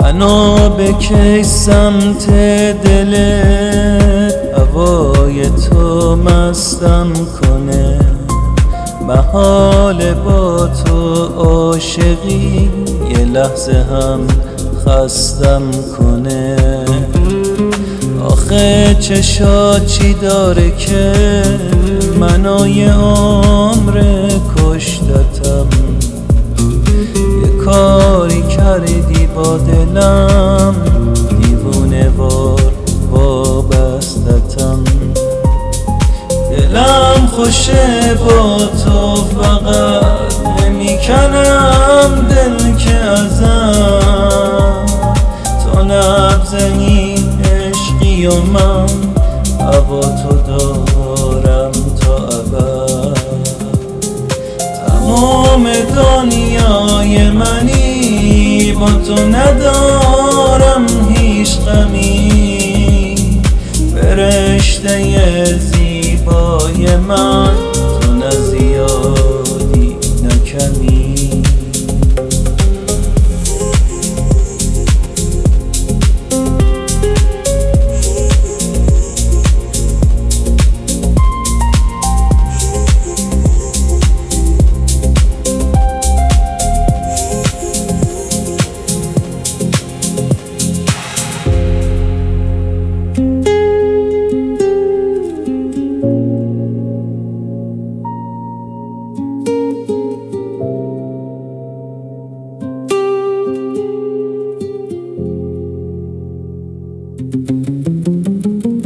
منو بکش سمت دلت، هوای تو مستم کنه، محال با تو عاشقی یه لحظه هم خستم کنه. آخه چشات چی داره که منو یه عمر کشتتم، یه کاری کردی با دلم، دیوونه وار وابستتم. دلم خوشه با تو فقط نمیکنم دل که ازم، تو نبض این عشقی و من هوا تو دارم تا ابد. تمام دنیای منی، با تو ندارم هیچ غمی، فرشته زیبای من تو نه زیادی نه کمی.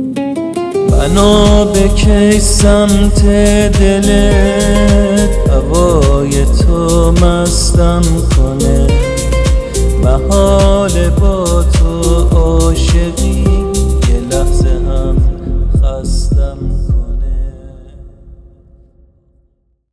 منو بکش سمت دلت،